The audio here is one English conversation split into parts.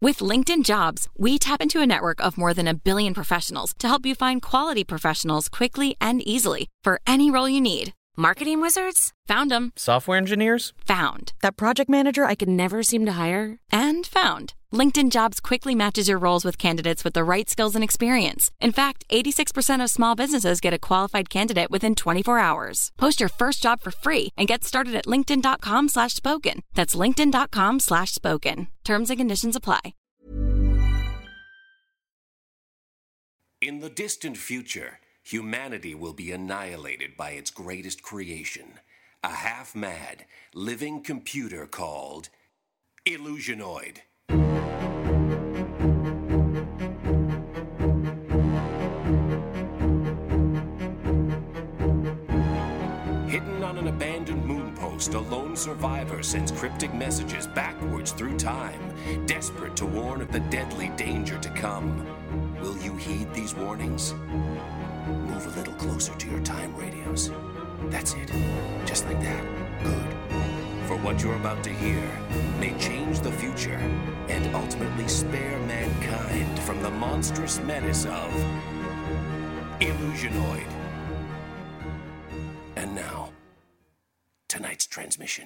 With LinkedIn Jobs, we tap into a network of more than 1 billion professionals to help you find quality professionals quickly and easily for any role you need. Marketing wizards? Found them. Software engineers? Found. That project manager I could never seem to hire? And found. LinkedIn Jobs quickly matches your roles with candidates with the right skills and experience. In fact, 86% of small businesses get a qualified candidate within 24 hours. Post your first job for free and get started at linkedin.com/spoken. That's linkedin.com/spoken. Terms and conditions apply. In the distant future, humanity will be annihilated by its greatest creation, a half-mad, living computer called Illusionoid. Hidden on an abandoned moon post, a lone survivor sends cryptic messages backwards through time, desperate to warn of the deadly danger to come. Will you heed these warnings? Move a little closer to your time radios. That's it. Just like that. Good. For what you're about to hear may change the future and ultimately spare mankind from the monstrous menace of Illusionoid. And now, tonight's transmission.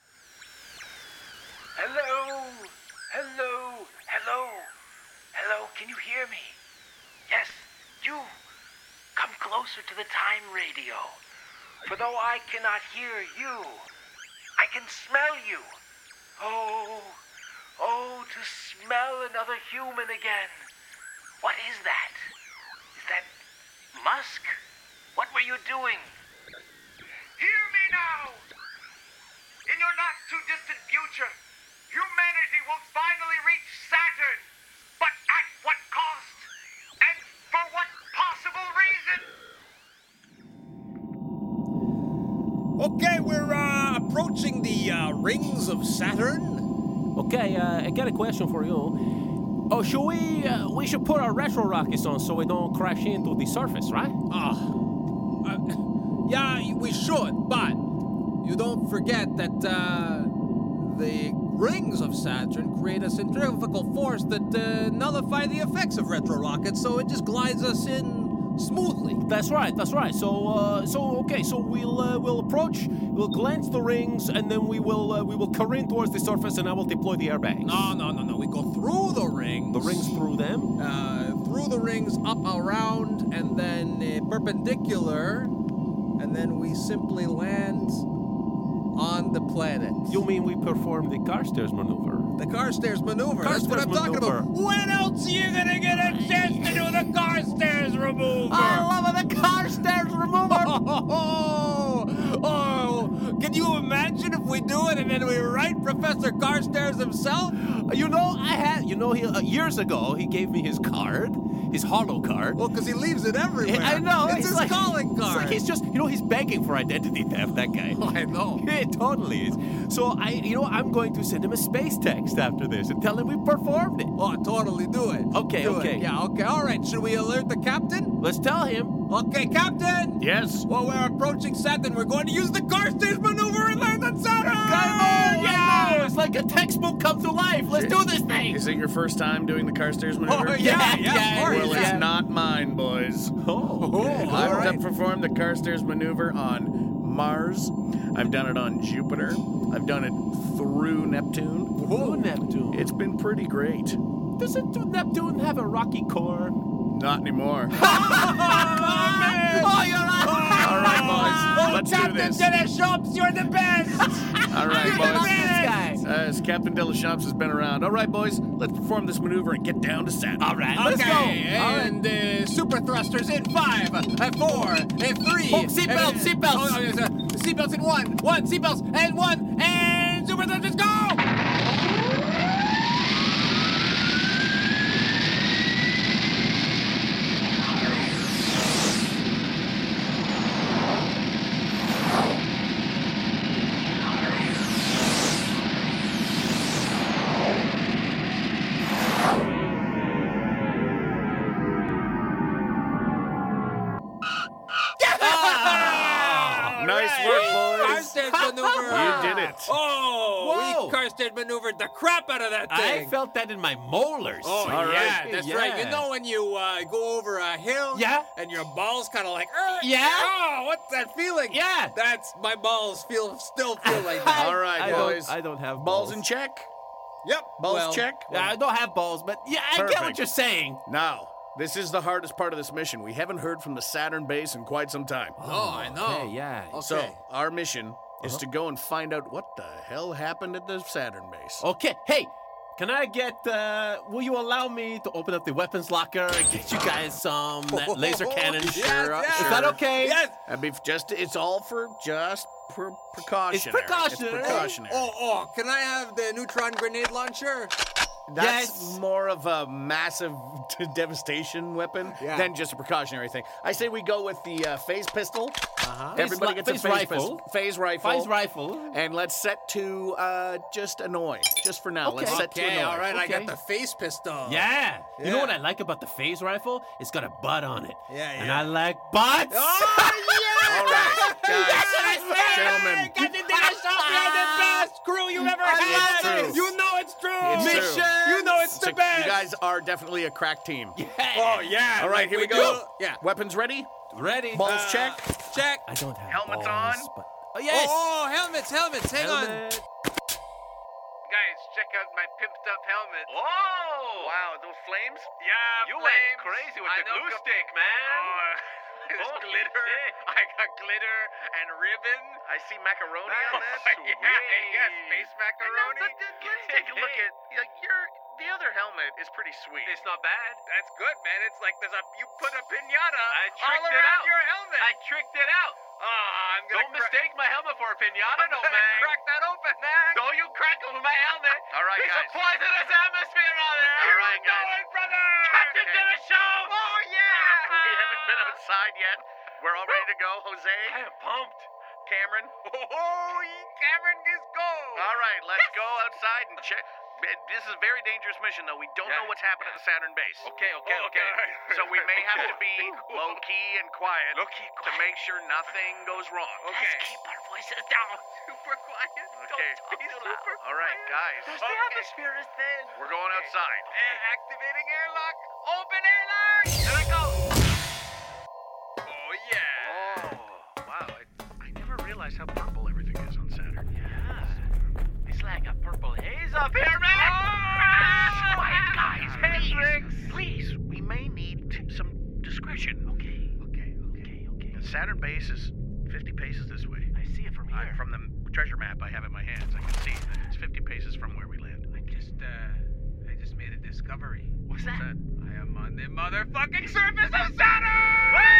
Hello? Hello? Hello? Hello? Can you hear me? Yes, you. Come closer to the time radio. For though I cannot hear you, I can smell you. Oh, to smell another human again. What is that? Is that musk? What were you doing? Hear me now! In your not-too-distant future, humanity will finally reach Saturn. But at what cost? And for what possible reason? Okay, we're approaching the rings of Saturn. Okay, I got a question for you. Oh, should we should put our retro rockets on so we don't crash into the surface, right? Yeah, we should, but you don't forget that the rings of Saturn create a centrifugal force that nullify the effects of retro rockets, so it just glides us in smoothly. That's right. So we'll approach, we'll glance the rings, and then we will careen towards the surface, and I will deploy the airbags. No. We go through the rings. The rings through them? Through the rings, up, around, and then perpendicular, and then we simply land on the planet. You mean we perform the Carstairs maneuver? The Carstairs maneuver. That's what I'm talking about. When else are you gonna get a chance to do the Carstairs remover? I love the Carstairs remover. Oh, can you imagine if we do it and then we write Professor Carstairs himself? Years ago, he gave me his card, his holo card. Well, because he leaves it everywhere. I know. It's his calling card. It's like he's just, he's begging for identity theft, that guy. Oh, I know. It totally is. So, I'm going to send him a space text after this and tell him we performed it. Oh, totally do it. Okay. Yeah, okay. All right. Should we alert the captain? Let's tell him. Okay, Captain. Yes? Well, we're approaching Saturn. We're going to use the Carstairs maneuver and land on Saturn. Come on! Yeah! It's like a textbook come to life. Let's do this thing. Is it your first time doing the Carstairs maneuver? Oh, yeah, of course. Well, it's not mine, boys. I've performed the Carstairs maneuver on Mars. I've done it on Jupiter. I've done it through Neptune. Whoa, Neptune. It's been pretty great. Doesn't Neptune have a rocky core? Not anymore. Oh, man! Oh, you're right! All right, boys. Let's do this. Captain Deschamps, you're the best! All right, boys. As Captain Deschamps has been around. All right, boys. Let's perform this maneuver and get down to Saturn. All right, let's go. And super thrusters in 5, 4, 3. Seatbelts. Seatbelts in 1, seatbelts, and 1, and super thrusters go! Nice work, boys. maneuver. You did it. Oh, Whoa. we Karsten maneuvered the crap out of that I thing. felt that in my molars. Oh, All yeah, right. that's Yeah. right. You know when you go over a hill? Yeah. And your balls kind of like, Yeah. Oh, what's that feeling? Yeah. That's, my balls still feel like that. All right, boys. I don't have Balls in check. Yep. Balls well, check. Yeah, I don't have balls, but yeah, I get Perfect. what you're saying. Now, this is the hardest part of this mission. We haven't heard from the Saturn base in quite some time. Oh, I know. Okay, yeah. Okay. So, our mission is to go and find out what the hell happened at the Saturn base. Okay, hey, can I get, will you allow me to open up the weapons locker and get you guys some laser cannons? Yes, yes. Is that okay? Yes. It's all for just precautionary. It's precautionary. It's precautionary. Oh, can I have the neutron grenade launcher? That's Yes. more of a massive devastation weapon than just a precautionary thing. I say we go with the phase pistol. Everybody gets a phase phase rifle. Phase rifle. Phase rifle. And let's set to just annoy. Just for now. Okay. Let's set to Okay, annoy. all right, I got Okay. the face pistol. Yeah. You know Yeah. what I like about the phase rifle? It's got a butt on it. Yeah, And yeah. I like butts. Oh, yeah! All right, guys, gentlemen. Captain Dillashaw, you're the best crew you ever had. true. You know it's true. It's Mission. true. You know it's the So best. you guys are definitely a crack team. Oh, yeah. All right, like here we go. Yeah. Weapons ready? Ready? Balls check. Check. I don't have Helmets balls, on? But... Oh, yes. Oh, helmets. Hang on. Helmet. Guys, check out my pimped up helmet. Whoa! Wow, those flames? Yeah, You flames. went crazy with I the know glue co- stick, man. Oh, there's Holy glitter. shit. I got glitter and ribbon. I see macaroni on that. Yeah, space macaroni. Let's take a look at the other helmet is pretty sweet. It's not bad. That's good, man. It's like you put a pinata I all tricked it around out. your helmet. I tricked it out. Oh, I'm gonna Don't mistake my helmet for a pinata, I'm no, gonna man. crack that open, man. Don't you crack it with my helmet. All right, There's guys. a poisonous atmosphere out there. All right, You know guys. it, brother. Captain Okay. Dillashaw. Oh, yeah. We haven't been outside yet. We're all ready to go. Jose, I am pumped. Cameron. Oh, Cameron is go. All right, let's go outside and check. This is a very dangerous mission, though. We don't know what's happened at the Saturn base. Okay. So we may have to be low-key and quiet Low-key, to make sure nothing goes wrong. Okay. Let's keep our voices down. Super quiet. Okay. Don't talk too loud. All right, guys. The atmosphere is thin. We're going outside. Activating airlock. Open airlock. There it goes. Oh, yeah. Oh, wow. I never realized how purple everything is on Saturn. Yeah. It's like a purple haze up here, man. Quiet, guys. Hendrix. Please. We may need some discretion. Okay. The Saturn base is 50 paces this way. I see it from here. From the treasure map I have in my hands, I can see that it's 50 paces from where we land. I just made a discovery. What's that? I am on the motherfucking surface of Saturn!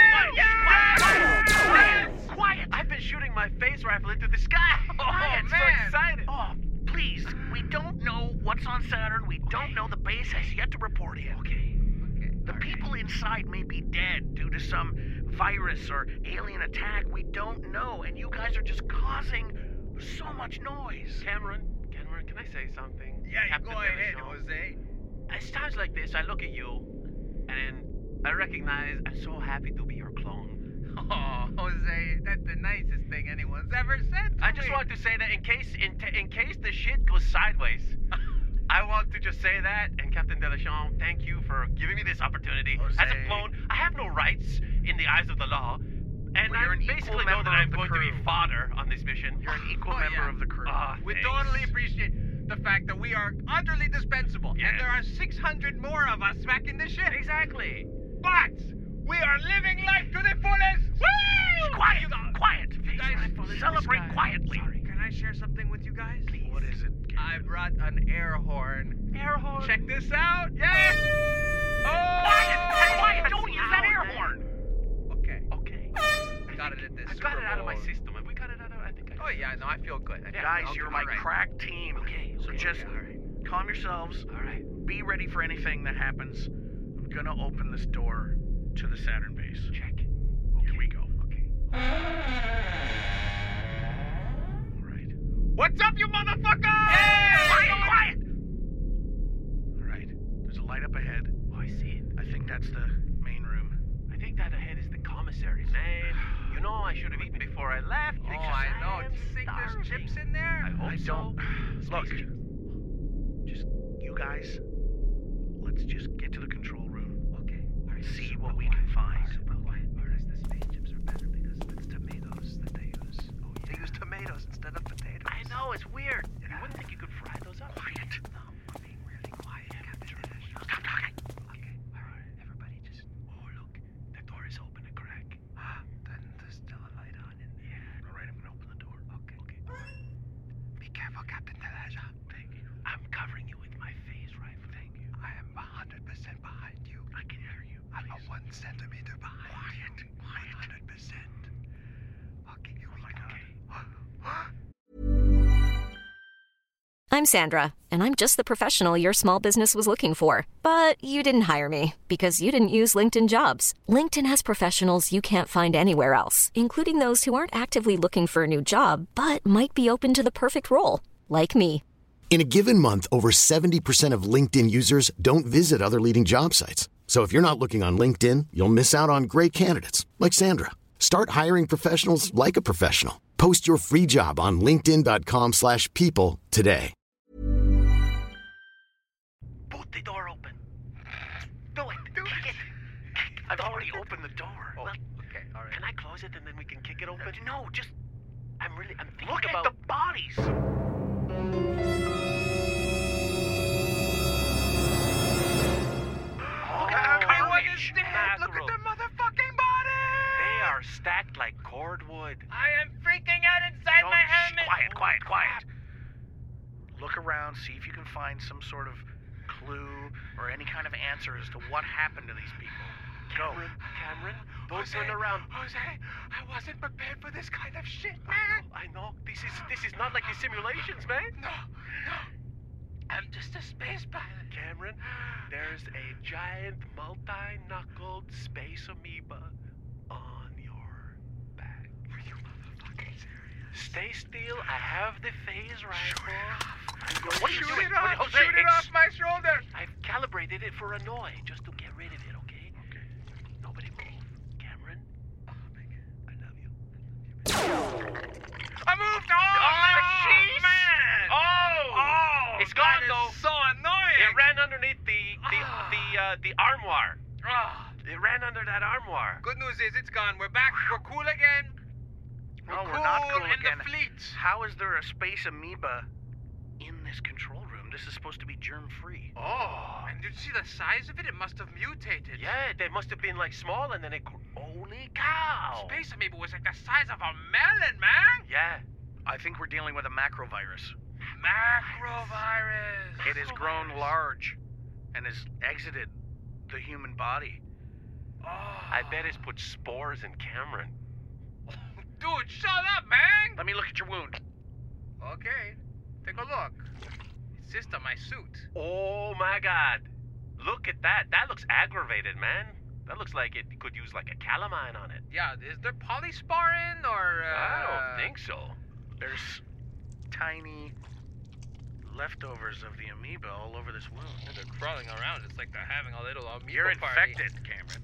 Quiet! I've been shooting my phase rifle into the sky. I'm so man. excited. Oh, please. We don't know what's on Saturn. We don't know. The base has yet to report in. Okay. The people inside may be dead due to some virus or alien attack. We don't know. And you guys are just causing so much noise. Cameron, can I say something? Yeah, Captain go ahead, Dillashaw. Jose. It's times like this, I look at you, and I recognize I'm so happy to be your clone. Oh, Jose, that's the nicest thing anyone's ever said to I just me. want to say that in case the shit goes sideways, I want to just say that. And Captain Dillashaw, thank you for giving me this opportunity. Jose. As a clone, I have no rights in the eyes of the law. And Well, you're I an equal basically know member that of I'm the going to be crew. fodder on this mission. You're an equal Oh, member yeah. of the crew. We Thanks. totally appreciate the fact that we are utterly dispensable. Yes. And there are 600 more of us back in the ship. Exactly. But we are living life to the fullest. Woo! Quiet! Quiet! Guys, Celebrate quietly. Sorry, can I share something with you guys? Please. What is it? I brought an air horn. Air horn. Check this out. Yeah. Oh! Quiet! Don't use that air horn! Okay. Okay. Got it at this. I got it Super out of my Bowl. system. Have we got it out of? I think I. Oh yeah, no, I feel good. Guys, Okay, you're my all right. crack team. Okay. So just all right. calm yourselves. All right. Be ready for anything that happens. I'm gonna open this door to the Saturn base. Check. Here we go. Okay. All right. What's up, you motherfucker? Quiet! All right. There's a light up ahead. Oh, I see it. I think that's the main room. I think that ahead is the commissary, man. You know, I should have eaten before I left. Oh, I know. Do you think there's chips in there? I hope so. Look, just you guys, let's just get to the control room. Okay. See what we can find. The space chips are better because it's tomatoes that they use. Oh, yeah. They use tomatoes instead of potatoes. I know, it's weird. You wouldn't think you could fry those up. Quiet. No, we're being really quiet, Captain Delish. Stop talking. Okay, alright, everybody just... Oh, look, the door is open a crack. Then there's still a light on in there. All right, I'm gonna open the door. Okay. Be careful, Captain Delish. Thank you. I'm covering you with my phase rifle. Thank you. I am 100% behind you. I can hear you. I'm 1 centimeter behind you. 100%. Okay, here we go. I'm Sandra, and I'm just the professional your small business was looking for. But you didn't hire me because you didn't use LinkedIn Jobs. LinkedIn has professionals you can't find anywhere else, including those who aren't actively looking for a new job, but might be open to the perfect role, like me. In a given month, over 70% of LinkedIn users don't visit other leading job sites. So if you're not looking on LinkedIn, you'll miss out on great candidates like Sandra. Start hiring professionals like a professional. Post your free job on linkedin.com/people today. Boot the door open. Do it. Kick it. I've already opened the door. Oh, Well, okay, alright. can I close it and then we can kick it open? No, just... I'm thinking Look about... at the bodies. Everyone is carnage, dead! Look at mackerel. the motherfucking body! They are stacked like cordwood. I am freaking out inside Don't, my shh, helmet! quiet. Look around, see if you can find some sort of clue or any kind of answer as to what happened to these people. Go. Cameron, don't turn around. Jose, I wasn't prepared for this kind of shit, man! I know. This is not like the simulations, man. No. I'm just a space pilot. Cameron, there's a giant multi-knuckled space amoeba on your back. Are you motherfucking serious? Stay still. I have the phase rifle. What are you doing? Shoot it off my shoulder! I've calibrated it for annoy, just to get rid of it, okay? Okay. Nobody move. Cameron. Oh, I love you. I moved! Shit, man! Oh! It's gone, though. So annoying! It ran underneath the armoire. It ran under that armoire. Good news is it's gone. We're back. We're cool again. No, we're not cool in again. the fleet. How is there a space amoeba in this control room? This is supposed to be germ-free. Oh, and did you see the size of it? It must have mutated. Yeah, they must have been like small, and then it grew. Holy cow! Space amoeba was like the size of a melon, man. Yeah. I think we're dealing with a macrovirus. Macrovirus. It has grown large and has exited the human body. Oh. I bet it's put spores in Cameron. Dude, shut up, man. Let me look at your wound. Okay, take a look. It's just on my suit. Oh my God! Look at that. That looks aggravated, man. That looks like it could use like a calamine on it. Yeah, is there polysporin or? I don't think so. There's tiny leftovers of the amoeba all over this wound. They're crawling around. It's like they're having a little amoeba You're party. infected, Cameron.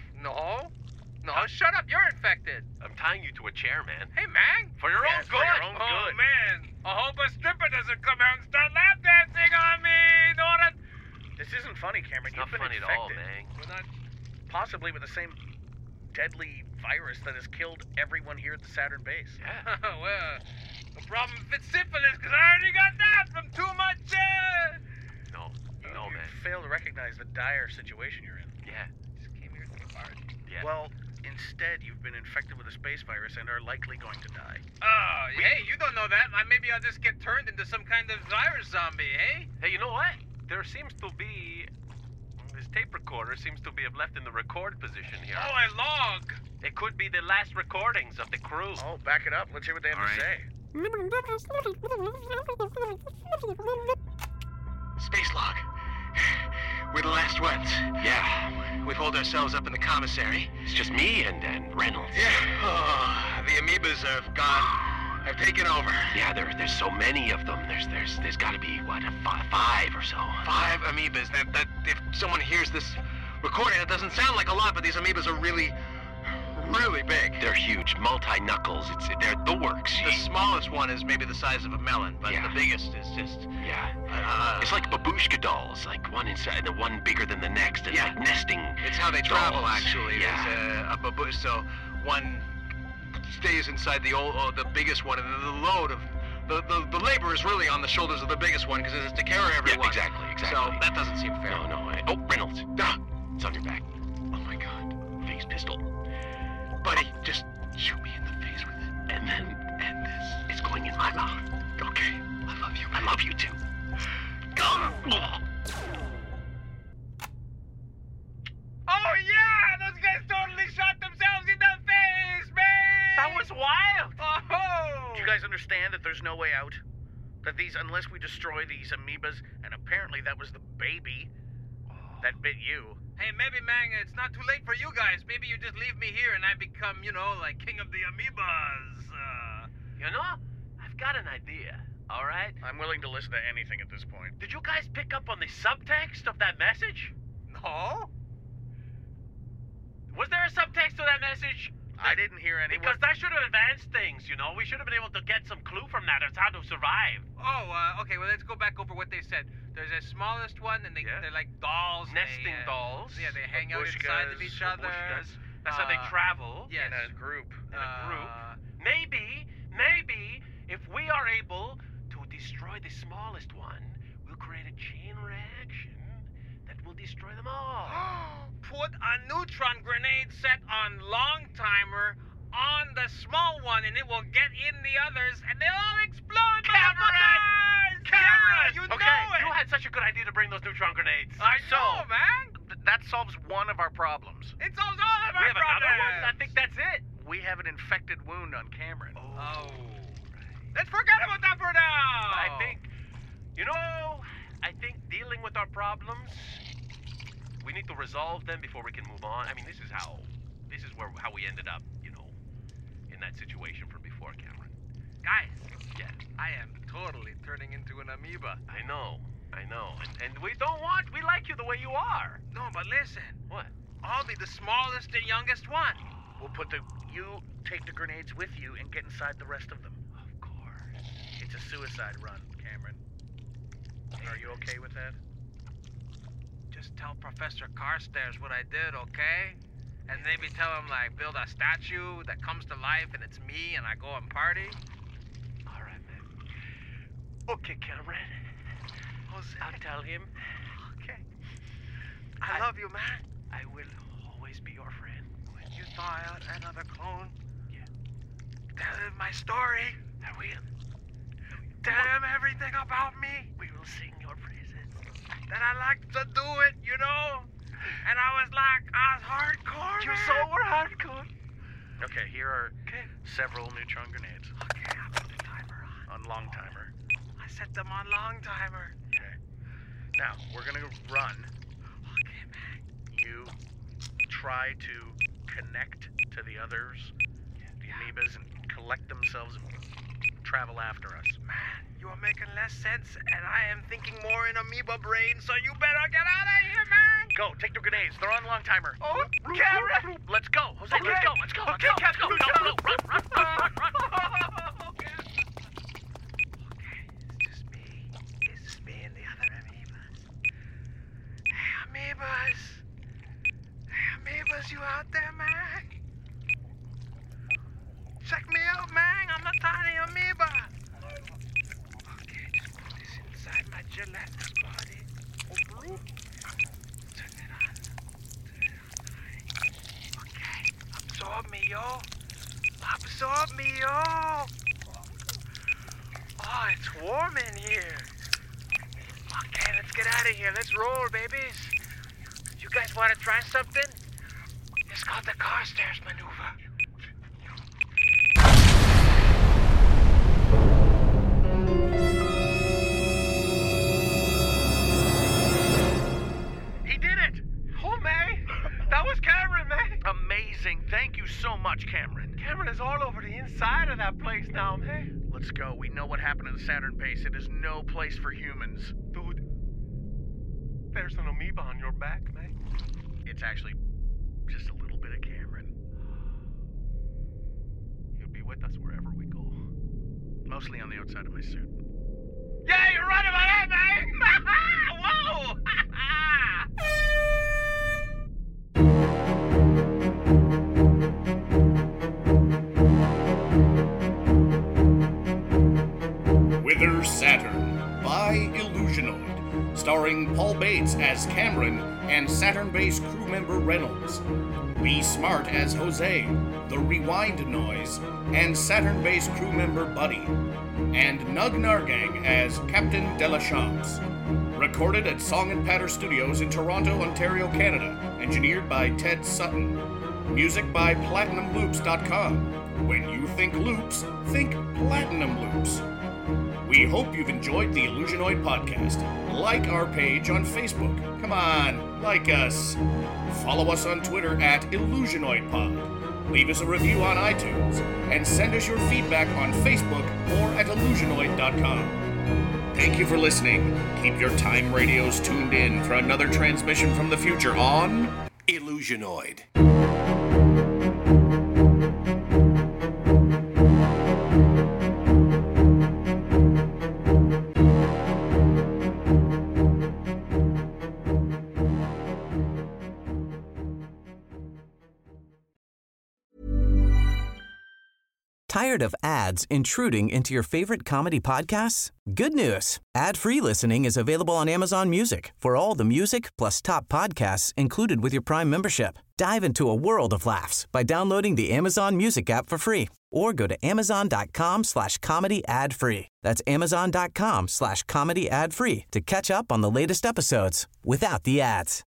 No, shut up. You're infected. I'm tying you to a chair, man. Hey, man. For your own Yes, good. for your own Oh, good. man. I hope a stripper doesn't come out and start lap dancing on me. Know what I... This isn't funny, Cameron. It's not You've been funny at all, infected. man. We're not... Possibly with the same deadly virus that has killed everyone here at the Saturn base. Yeah. Well, the problem if it's syphilis, because I already got that from too much, No, You man. fail to recognize the dire situation you're in. Yeah. Just came here to the party. Yeah. Well, instead, you've been infected with a space virus and are likely going to die. Oh, hey, you don't know that. Maybe I'll just get turned into some kind of virus zombie, eh? Hey, you know what? There seems to be... This tape recorder seems to be left in the record position here. Oh, a log. It could be the last recordings of the crew. Oh, back it up. Let's hear what they have to say. Space log. We're the last ones. Yeah. We've holed ourselves up in the commissary. It's just me and Reynolds. Yeah. Oh, the amoebas have gone. Have taken over. Yeah, there's so many of them. There's got to be what, 5 or so. 5 amoebas. That if someone hears this recording. It doesn't sound like a lot, but these amoebas are really big. They're huge, multi-knuckles. They're the works. The smallest one is maybe the size of a melon, but the biggest is just... Yeah. It's like babushka dolls, like one inside and one bigger than the next, and like nesting. It's how they travel, dolls. actually. Yeah. There's a babush, so one stays inside the biggest one, and the load of... The labor is really on the shoulders of the biggest one, because it's to carry everyone. Yeah, exactly. So that doesn't seem fair. No. Oh, Reynolds. It's on your back. Oh, my God. Phase pistol. Buddy, just shoot me in the face with it. And then end this. It's going in my mouth. Okay. I love you. I love you, too. Oh, yeah! Those guys totally shot themselves in the face, man! That was wild! Oh! Do you guys understand that there's no way out? That unless we destroy these amoebas, and apparently that was the baby that bit you. Hey, maybe, man, it's not too late for you guys. Maybe you just leave me here and I become, like king of the amoebas. I've got an idea, all right? I'm willing to listen to anything at this point. Did you guys pick up on the subtext of that message? No? Was there a subtext to that message? I didn't hear any. Because that should have advanced things, We should have been able to get some clue from that as how to survive. Oh, okay, well, let's go back over what they said. There's a smallest one, and they're like dolls. Nesting dolls. Yeah, they hang out inside of each other. That's how they travel. Yes. In a group. Maybe, if we are able to destroy the smallest one, we'll create a chain reaction that will destroy them all. Put a neutron grenade set on Long Timer on the small one, and it will get in the others, and they'll all explode. Cameron! Yeah, you know it! You had such a good idea to bring those neutron grenades. I know, man! That solves one of our problems. It solves all of our We have problems! another one? I think that's it. We have an infected wound on Cameron. Oh. Let's forget about that for now! I think dealing with our problems, we need to resolve them before we can move on. I mean, this is how we ended up, in that situation from before, Cameron. Guys. Yeah. I am totally turning into an amoeba. I know. And we like you the way you are. No, but listen. What? I'll be the smallest and youngest one. You take the grenades with you and get inside the rest of them. Of course. It's a suicide run, Cameron. Are you okay with that? Just tell Professor Carstairs what I did, okay? And maybe tell him, build a statue that comes to life and it's me and I go and party. All right, man. Okay, Cameron. I'll tell him. Okay. I love you, man. I will always be your friend. When you thaw out another clone, tell him my story. I will. Tell him everything about me. We will sing your praises. That I like to do it, And I was hardcore. You so were hardcore. Okay, here are several neutron grenades. Okay, I'll put the timer on. On Long Timer. I set them on Long Timer. Okay. Now, we're gonna run. Okay, man. You try to connect to the others, the amoebas, and collect themselves and travel after us. Man, you are making less sense, and I am thinking more in amoeba brain, so you better get out of here, man! Go, take the grenades. They're on Long Timer. Oh, Cameron! Let's go, Jose. Okay. Let's go. Okay, Captain. Go. Run. Okay, it's just me and the other amoebas. Hey, amoebas, you out there, man? Check me out, man. I'm a tiny amoeba. Okay, just put this inside my gelatinous body. Turn it on. Okay, absorb me, yo. Oh, it's warm in here. Okay, let's get out of here. Let's roll, babies. You guys want to try something? It's called the Carstairs maneuver. He did it! Oh, May! That was Cameron, May! Amazing. Thank you so much, Cameron. Cameron is all over the inside of that place now, May. Let's go. We know what happened to the Saturn base. It is no place for humans. Dude, there's an amoeba on your back, May. It's actually just a little bit of Cameron. He'll be with us wherever we go. Mostly on the outside of my suit. Yeah, you're right about that, man! Whoa! Wither Saturn by Illusionoid, starring Paul Bates as Cameron and Saturn-based crew member Reynolds, Lee Smart as Jose, the Rewind Noise, and Saturn-based crew member Buddy, and Nug Nargang as Captain Delechamps. Recorded at Song and Patter Studios in Toronto, Ontario, Canada. Engineered by Ted Sutton. Music by PlatinumLoops.com. When you think loops, think Platinum Loops. We hope you've enjoyed the Illusionoid podcast. Like our page on Facebook. Come on, like us. Follow us on Twitter at IllusionoidPod. Leave us a review on iTunes. And send us your feedback on Facebook or at Illusionoid.com. Thank you for listening. Keep your time radios tuned in for another transmission from the future on Illusionoid. Tired of ads intruding into your favorite comedy podcasts? Good news. Ad-free listening is available on Amazon Music for all the music plus top podcasts included with your Prime membership. Dive into a world of laughs by downloading the Amazon Music app for free or go to amazon.com/comedy ad-free. That's amazon.com/comedy ad-free to catch up on the latest episodes without the ads.